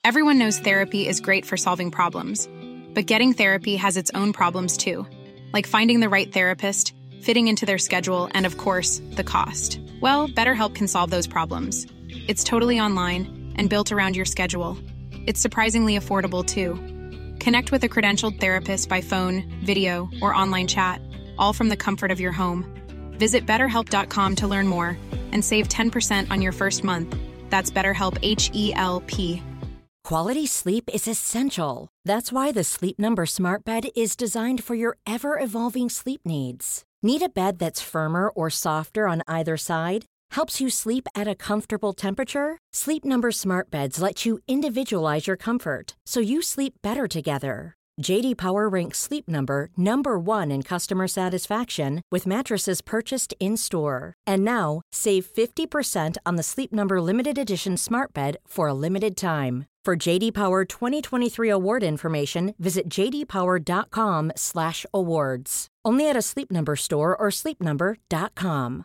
Everyone knows therapy is great for solving problems, but getting therapy has its own problems too, like finding the right therapist, fitting into their schedule, and of course, the cost. Well, BetterHelp can solve those problems. It's totally online and built around your schedule. It's surprisingly affordable too. Connect with a credentialed therapist by phone, video, or online chat, all from the comfort of your home. Visit BetterHelp.com to learn more and save 10% on your first month. That's BetterHelp, H-E-L-P. Quality sleep is essential. That's why the Sleep Number Smart Bed is designed for your ever-evolving sleep needs. Need a bed that's firmer or softer on either side? Helps you sleep at a comfortable temperature? Sleep Number Smart Beds let you individualize your comfort, so you sleep better together. J.D. Power ranks Sleep Number number one in customer satisfaction with mattresses purchased in-store. And now, save 50% on the Sleep Number Limited Edition Smart Bed for a limited time. For J.D. Power 2023 award information, visit jdpower.com/awards. Only at a Sleep Number store or sleepnumber.com.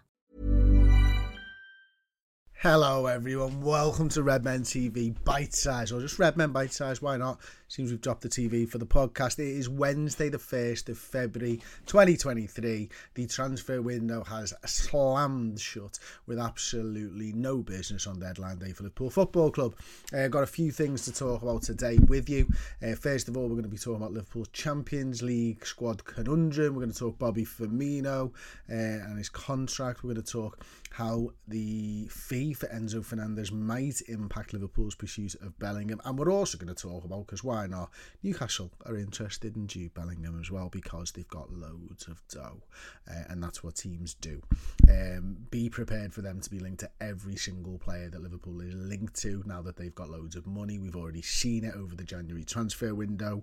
Hello everyone, welcome to Redmen TV Bite Size, or just Redmen Bite Size, why not? Seems we've dropped the TV for the podcast. It is Wednesday the 1st of February 2023. The transfer window has slammed shut with absolutely no business on deadline day for Liverpool Football Club. Got a few things to talk about today with you. First of all, we're going to be talking about Liverpool's Champions League squad conundrum. We're going to talk Bobby Firmino and his contract. We're going to talk how the fee for Enzo Fernandez might impact Liverpool's pursuit of Bellingham, and we're also going to talk about, because why not, Newcastle are interested in Jude Bellingham as well because they've got loads of dough, and that's what teams do. Be prepared for them to be linked to every single player that Liverpool is linked to now that they've got loads of money. We've already seen it over the January transfer window.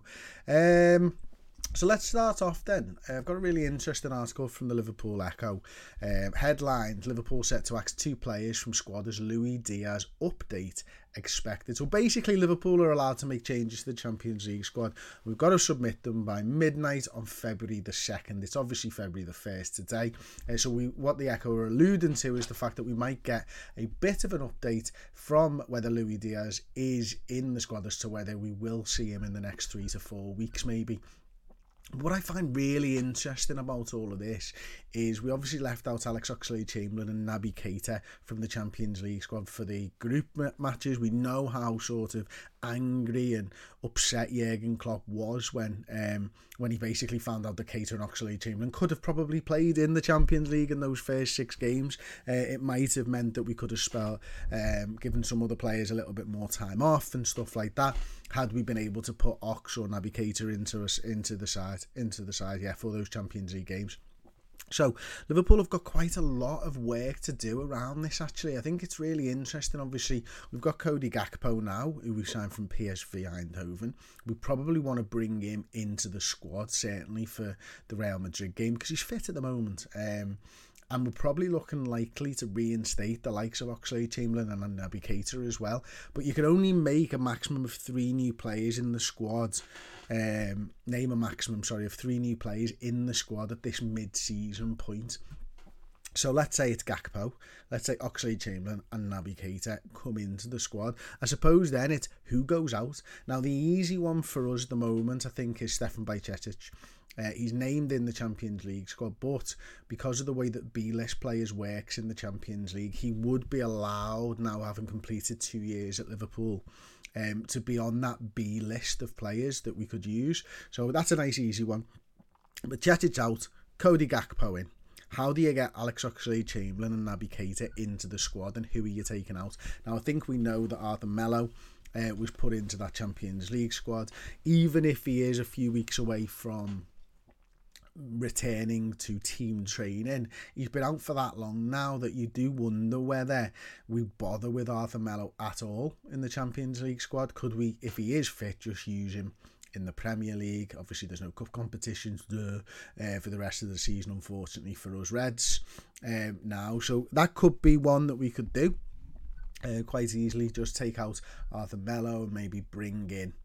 So let's start off then. I've got a really interesting article from the Liverpool Echo. Headlined, Liverpool set to axe 2 players from squad as Luis Diaz update expected. So basically Liverpool are allowed to make changes to the Champions League squad. We've got to submit them by midnight on February the 2nd. It's obviously February the 1st today. So what the Echo are alluding to is the fact that we might get a bit of an update from whether Luis Diaz is in the squad as to whether we will see him in the next 3 to 4 weeks maybe. What I find really interesting about all of this is we obviously left out Alex Oxlade-Chamberlain and Naby Keita from the Champions League squad for the group matches. We know how sort of angry and upset Jurgen Klopp was when he basically found out that Keita and Oxlade-Chamberlain could have probably played in the Champions League in those first 6 games. It might have meant that we could have given some other players a little bit more time off and stuff like that had we been able to put Ox or Naby Keita into the side for those Champions League games. So Liverpool have got quite a lot of work to do around this actually. I think it's really interesting. Obviously we've got Cody Gakpo now, who we signed from PSV Eindhoven. We probably want to bring him into the squad, certainly for the Real Madrid game, because he's fit at the moment. And we're probably looking likely to reinstate the likes of Oxlade-Chamberlain and Naby Keita as well. But you can only make a maximum of 3 new players in the squad. Name a maximum, of 3 new players in the squad at this mid-season point. So let's say it's Gakpo, let's say Oxlade-Chamberlain and Naby Keita come into the squad. I suppose then it's who goes out. Now the easy one for us at the moment, I think, is Stefan Bajcetic. He's named in the Champions League squad, but because of the way that B-list players works in the Champions League, he would be allowed, now having completed 2 years at Liverpool, to be on that B-list of players that we could use. So that's a nice easy one. But Bajcetic out, Cody Gakpo in. How do you get Alex Oxlade-Chamberlain and Naby Keita into the squad, and who are you taking out? Now I think we know that Arthur Melo was put into that Champions League squad, even if he is a few weeks away from returning to team training. He's been out for that long now that you do wonder whether we bother with Arthur Melo at all in the Champions League squad. Could we, if he is fit, just use him in the Premier League? Obviously there's no cup competitions for the rest of the season, unfortunately for us Reds now, so that could be one that we could do quite easily. Just take out Arthur Melo and maybe bring in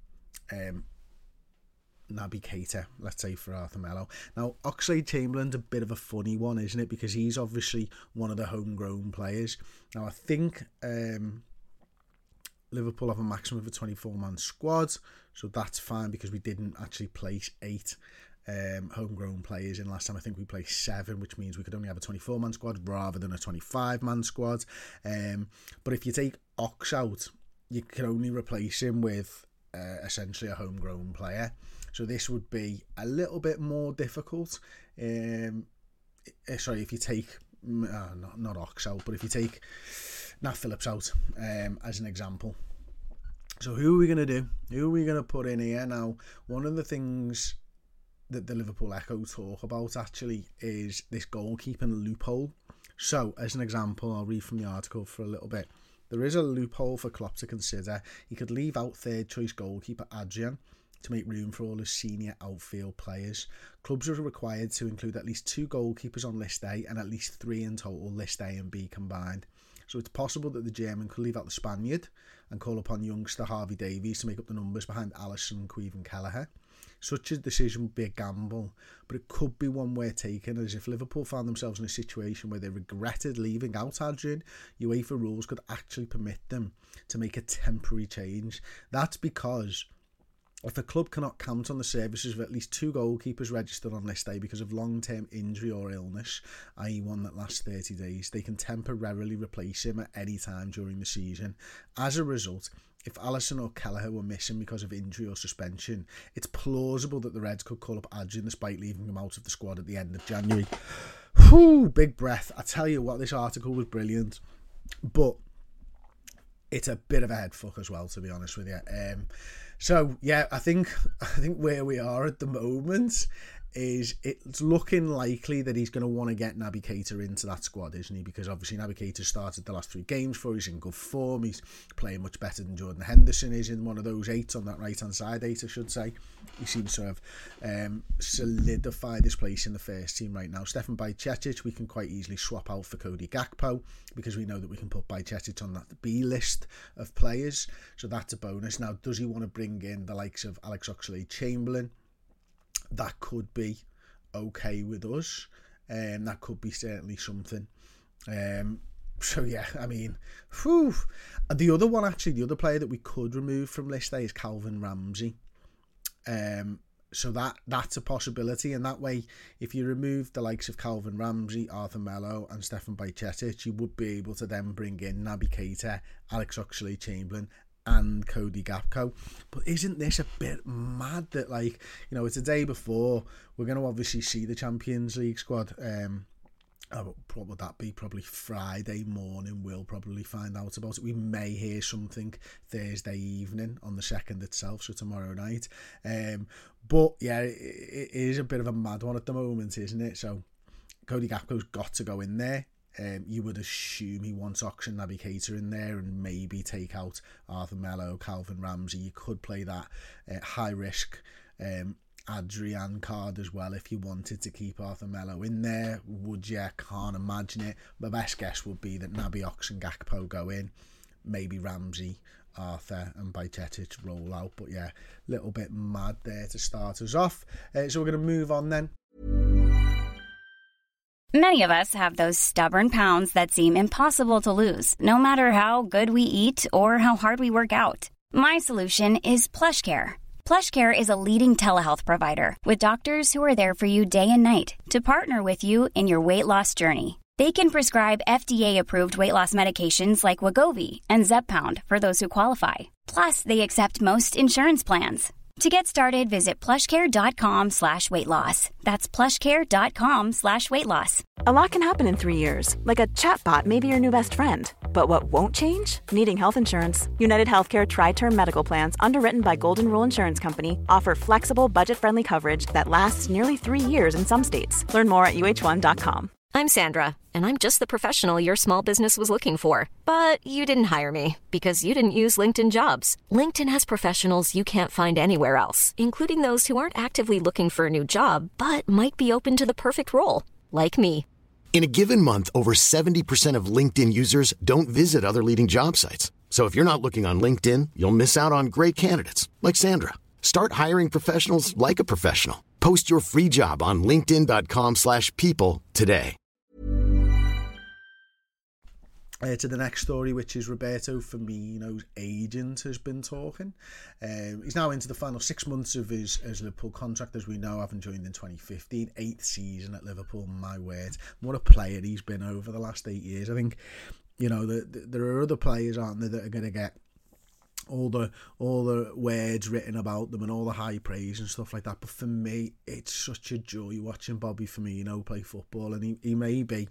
Naby Keita, let's say, for Arthur Melo. Now, Oxlade-Chamberlain's a bit of a funny one, isn't it? Because he's obviously one of the homegrown players. Now, I think Liverpool have a maximum of a 24-man squad, so that's fine because we didn't actually place 8 homegrown players in last time. I think we placed 7, which means we could only have a 24-man squad rather than a 25-man squad. But if you take Ox out, you can only replace him with essentially a homegrown player. So this would be a little bit more difficult. Sorry, if you take not Ox out, but if you take Nat Phillips out as an example. So who are we going to do? Who are we going to put in here? Now, one of the things that the Liverpool Echo talk about actually is this goalkeeping loophole. So, as an example, I'll read from the article for a little bit. There is a loophole for Klopp to consider. He could leave out third choice goalkeeper Adrian to make room for all his senior outfield players. Clubs are required to include at least 2 goalkeepers on list A and at least 3 in total, list A and B combined. So it's possible that the German could leave out the Spaniard and call upon youngster Harvey Davies to make up the numbers behind Alisson, Caoimhin Kelleher. Such a decision would be a gamble, but it could be one worth taking, as if Liverpool found themselves in a situation where they regretted leaving out Adrian, UEFA rules could actually permit them to make a temporary change. That's because if a club cannot count on the services of at least 2 goalkeepers registered on list A because of long-term injury or illness, i.e. one that lasts 30 days, they can temporarily replace him at any time during the season. As a result, if Alisson or Kelleher were missing because of injury or suspension, it's plausible that the Reds could call up Adrian despite leaving him out of the squad at the end of January. Whew, big breath. I tell you what, this article was brilliant, but it's a bit of a head fuck as well, to be honest with you. So yeah, I think where we are at the moment is it's looking likely that he's going to want to get Naby Keita into that squad, isn't he? Because obviously Naby Keita started the last 3 games for, he's in good form, he's playing much better than Jordan Henderson is in one of those 8 on that right hand side 8, I should say. He seems to have solidified his place in the first team right now. Stefan Bajcetic we can quite easily swap out for Cody Gakpo because we know that we can put Bajcetic on that B list of players, so that's a bonus. Now, does he want to bring in the likes of Alex Oxlade-Chamberlain? That could be okay with us, and that could be certainly something. So yeah, I mean, whew. And the other player that we could remove from list A is Calvin Ramsey. So that's a possibility, and that way, if you remove the likes of Calvin Ramsey, Arthur Melo and Stefan Bajcetic, you would be able to then bring in Naby Keita, Alex Oxlade-Chamberlain and Cody Gakpo. But isn't this a bit mad that, like, you know, it's a day before we're going to obviously see the Champions League squad. What would that be? Probably Friday morning we'll probably find out about it. We may hear something Thursday evening on the 2nd itself, so tomorrow night. But yeah, it is a bit of a mad one at the moment, isn't it? So Cody Gakpo's got to go in there. You would assume he wants Ox and Naby Keita in there and maybe take out Arthur Melo, Calvin Ramsey. You could play that high risk Adrian card as well if you wanted to keep Arthur Melo in there. Would you? Can't imagine it. My best guess would be that Naby, Ox and Gakpo go in. Maybe Ramsey, Arthur and Bajcetic roll out. But yeah, a little bit mad there to start us off. So we're going to move on then. Many of us have those stubborn pounds that seem impossible to lose, no matter how good we eat or how hard we work out. My solution is PlushCare. PlushCare is a leading telehealth provider with doctors who are there for you day and night to partner with you in your weight loss journey. They can prescribe FDA-approved weight loss medications like Wegovy and Zepbound for those who qualify. Plus, they accept most insurance plans. To get started, visit plushcare.com/weightloss. That's plushcare.com/weightloss. A lot can happen in 3 years, like a chatbot may be your new best friend. But what won't change? Needing health insurance. United Healthcare Tri-Term Medical Plans, underwritten by Golden Rule Insurance Company, offer flexible, budget-friendly coverage that lasts nearly 3 years in some states. Learn more at uh1.com. I'm Sandra, and I'm just the professional your small business was looking for. But you didn't hire me because you didn't use LinkedIn Jobs. LinkedIn has professionals you can't find anywhere else, including those who aren't actively looking for a new job, but might be open to the perfect role, like me. In a given month, over 70% of LinkedIn users don't visit other leading job sites. So if you're not looking on LinkedIn, you'll miss out on great candidates, like Sandra. Start hiring professionals like a professional. Post your free job on linkedin.com/people today. To the next story, which is Roberto Firmino's agent has been talking. He's now into the final 6 months of his Liverpool contract, as we know, having joined in 2015, 8th season at Liverpool, my word. What a player he's been over the last 8 years. I think, you know, there are other players, aren't there, that are going to get all the words written about them and all the high praise and stuff like that. But for me, it's such a joy watching Bobby Firmino play football, and he may be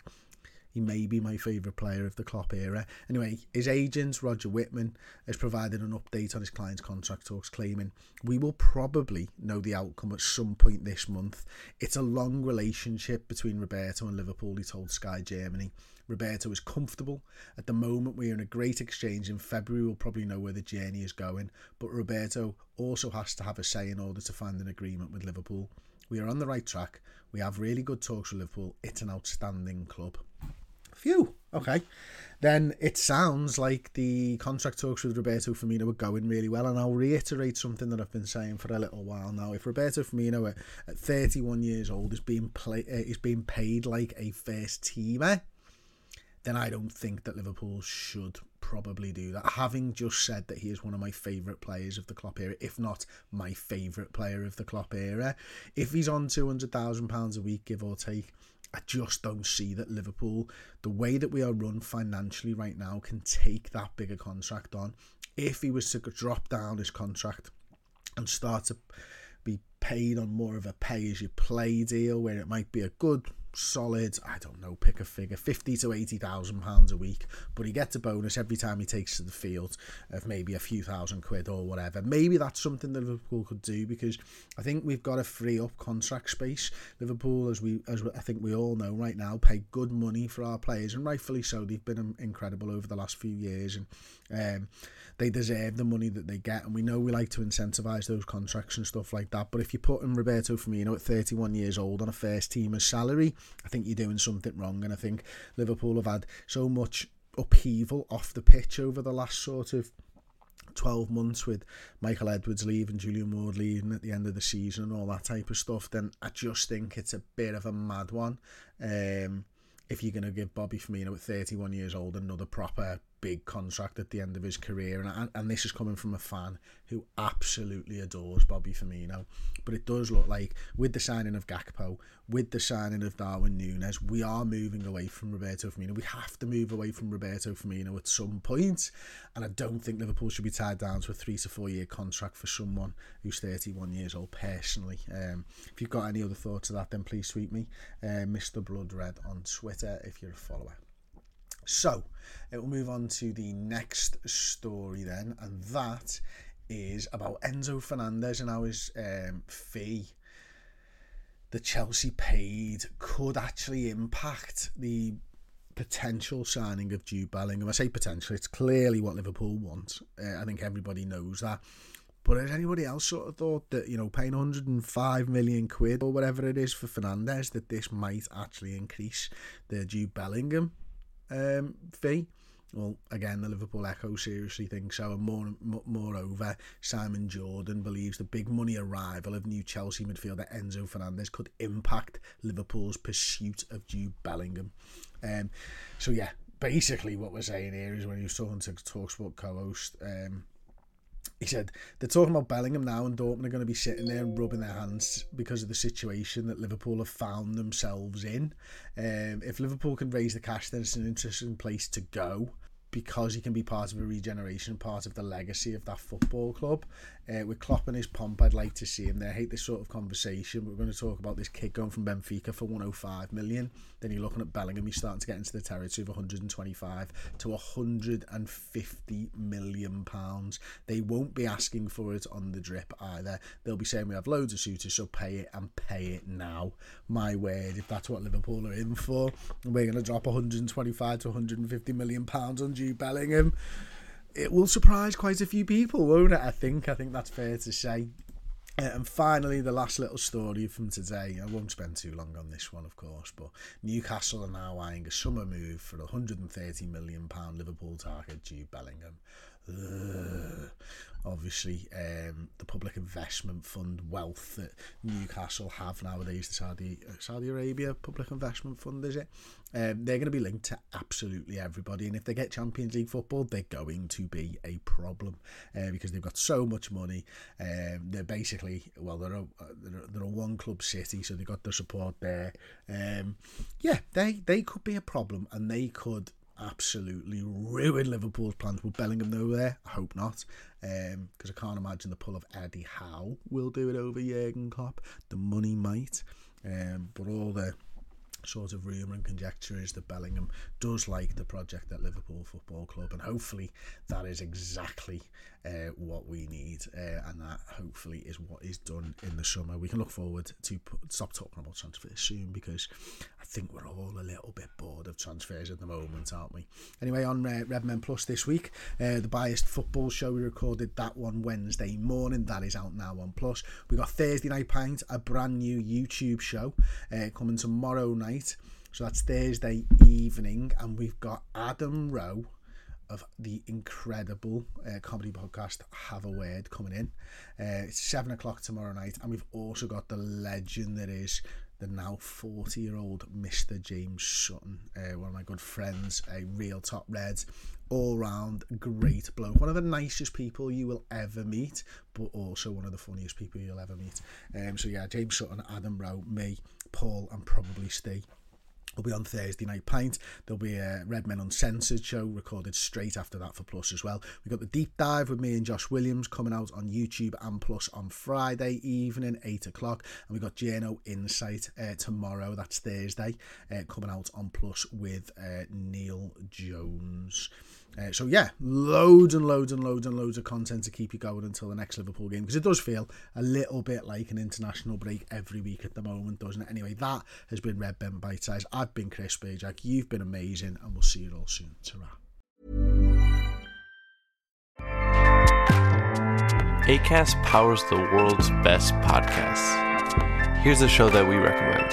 my favourite player of the Klopp era. Anyway, his agent, Roger Whitman, has provided an update on his client's contract talks, claiming, "We will probably know the outcome at some point this month. It's a long relationship between Roberto and Liverpool," he told Sky Germany. "Roberto is comfortable. At the moment, we are in a great exchange. In February, we'll probably know where the journey is going. But Roberto also has to have a say in order to find an agreement with Liverpool. We are on the right track. We have really good talks with Liverpool. It's an outstanding club." Phew, okay. Then it sounds like the contract talks with Roberto Firmino are going really well, and I'll reiterate something that I've been saying for a little while now. If Roberto Firmino at 31 years old is being paid like a first teamer, then I don't think that Liverpool should probably do that. Having just said that he is one of my favourite players of the Klopp era, if not my favourite player of the Klopp era, if he's on £200,000 a week, give or take, I just don't see that Liverpool, the way that we are run financially right now, can take that bigger contract on. If he was to drop down his contract and start to be paid on more of a pay-as-you-play deal, where it might be a good, solid, I don't know, pick a figure, £50,000 to £80,000 a week, but he gets a bonus every time he takes to the field of maybe a few £1,000 or whatever. Maybe that's something that Liverpool could do, because I think we've got to free up contract space. Liverpool, as I think we all know right now, pay good money for our players, and rightfully so. They've been incredible over the last few years, and they deserve the money that they get, and we know we like to incentivise those contracts and stuff like that. But if you're putting Roberto Firmino at 31 years old on a first teamer's salary, I think you're doing something wrong. And I think Liverpool have had so much upheaval off the pitch over the last sort of 12 months, with Michael Edwards leaving, Julian Ward leaving at the end of the season and all that type of stuff, then I just think it's a bit of a mad one. If you're going to give Bobby Firmino at 31 years old another proper big contract at the end of his career, and this is coming from a fan who absolutely adores Bobby Firmino. But it does look like, with the signing of Gakpo, with the signing of Darwin Núñez, we are moving away from Roberto Firmino. We have to move away from Roberto Firmino at some point, and I don't think Liverpool should be tied down to a 3 to 4 year contract for someone who's 31 years old, personally. If you've got any other thoughts of that, then please tweet me, Mr. Blood Red on Twitter, if you're a follower. So, it will move on to the next story then, and that is about Enzo Fernandez and how his fee that Chelsea paid could actually impact the potential signing of Jude Bellingham. I say potential, it's clearly what Liverpool want. I think everybody knows that. But has anybody else sort of thought that, you know, paying 105 million quid or whatever it is for Fernandez, that this might actually increase the Jude Bellingham fee? Well, again, the Liverpool Echo seriously think so, and moreover, Simon Jordan believes the big money arrival of new Chelsea midfielder Enzo Fernandez could impact Liverpool's pursuit of Jude Bellingham. So yeah, basically what we're saying here is, when he was talking to TalkSport co-host, he said they're talking about Bellingham now, and Dortmund are going to be sitting there and rubbing their hands because of the situation that Liverpool have found themselves in. If Liverpool can raise the cash, then it's an interesting place to go, because he can be part of a regeneration, part of the legacy of that football club. With Klopp and his pomp, I'd like to see him there. I hate this sort of conversation. We're going to talk about this kid going from Benfica for 105 million. Then you're looking at Bellingham, he's starting to get into the territory of 125 to 150 million pounds. They won't be asking for it on the drip either. They'll be saying, we have loads of suitors, so pay it, and pay it now. My word, if that's what Liverpool are in for, we're going to drop 125 to 150 million pounds on Jude Bellingham, it will surprise quite a few people, won't it? I think that's fair to say. And finally, the last little story from today. I won't spend too long on this one, of course, but Newcastle are now eyeing a summer move for £130 million Liverpool target Jude Bellingham. obviously the public investment fund wealth that Newcastle have nowadays, the Saudi Arabia Public Investment Fund, is it? They're going to be linked to absolutely everybody, and if they get Champions League football, they're going to be a problem because they've got so much money. They're basically, well, they're a one club city, so they've got the support there. They could be a problem, and they could absolutely ruin Liverpool's plans. Will Bellingham know there? I hope not, because I can't imagine the pull of Eddie Howe will do it over Jurgen Klopp. The money might, but all the sort of rumour and conjecture is that Bellingham does like the project at Liverpool Football Club, and hopefully that is exactly what we need, and that hopefully is what is done in the summer. We can look forward to stop talking about transfers soon, because I think we're all a little bit bored of transfers at the moment, aren't we? Anyway, on Redmen Plus this week, the Biased Football Show, we recorded that one Wednesday morning. That is out now on Plus. We got Thursday Night Pint, a brand new YouTube show coming tomorrow night. So that's Thursday evening, and we've got Adam Rowe of the incredible comedy podcast Have a Word coming in. It's 7 o'clock tomorrow night, and we've also got the legend that is the now 40-year-old Mr. James Sutton, one of my good friends, a real top red, all-round great bloke, one of the nicest people you will ever meet, but also one of the funniest people you'll ever meet. James Sutton, Adam Rowe, me, Paul, and probably Steve will be on Thursday Night Pint. There'll be a Redmen Uncensored show recorded straight after that for Plus as well. We've got the Deep Dive with me and Josh Williams coming out on YouTube and Plus on Friday evening, 8 o'clock. And we've got Journo Insight tomorrow, that's Thursday, coming out on Plus with Neil Jones. Loads and loads of content to keep you going until the next Liverpool game, because it does feel a little bit like an international break every week at the moment, doesn't it? Anyway, that has been Redmen Bite Size. I've been Chris Bajak, you've been amazing, and we'll see you all soon. Ta-ra. Acast powers the world's best podcasts. Here's a show that we recommend.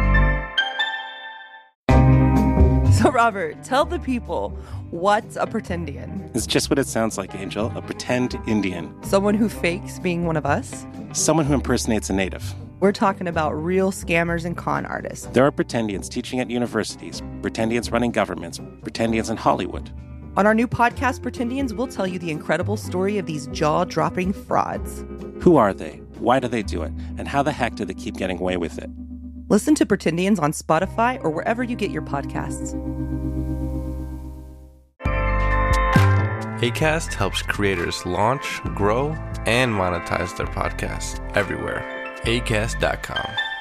So, Robert, tell the people, what's a pretendian? It's just what it sounds like, Angel. A pretend Indian. Someone who fakes being one of us? Someone who impersonates a native. We're talking about real scammers and con artists. There are pretendians teaching at universities, pretendians running governments, pretendians in Hollywood. On our new podcast, Pretendians, we'll tell you the incredible story of these jaw-dropping frauds. Who are they? Why do they do it? And how the heck do they keep getting away with it? Listen to Pretendians on Spotify or wherever you get your podcasts. Acast helps creators launch, grow, and monetize their podcasts everywhere. Acast.com.